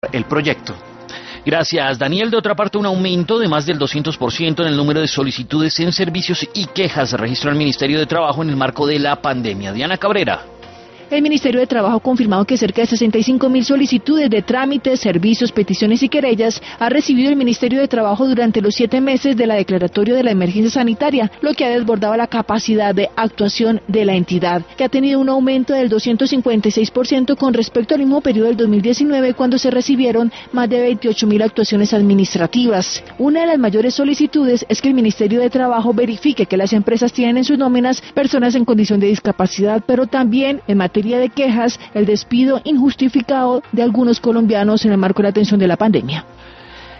el proyecto. Gracias, Daniel. De otra parte, un aumento de más del 200% en el número de solicitudes en servicios y quejas registró el Ministerio de Trabajo en el marco de la pandemia. Diana Cabrera. El Ministerio de Trabajo ha confirmado que cerca de 65.000 solicitudes de trámites, servicios, peticiones y querellas ha recibido el Ministerio de Trabajo durante los 7 meses de la declaratoria de la emergencia sanitaria, lo que ha desbordado la capacidad de actuación de la entidad, que ha tenido un aumento del 256% con respecto al mismo periodo del 2019, cuando se recibieron más de 28.000 actuaciones administrativas. Una de las mayores solicitudes es que el Ministerio de Trabajo verifique que las empresas tienen en sus nóminas personas en condición de discapacidad, pero también en materia de quejas, el despido injustificado de algunos colombianos en el marco de la atención de la pandemia.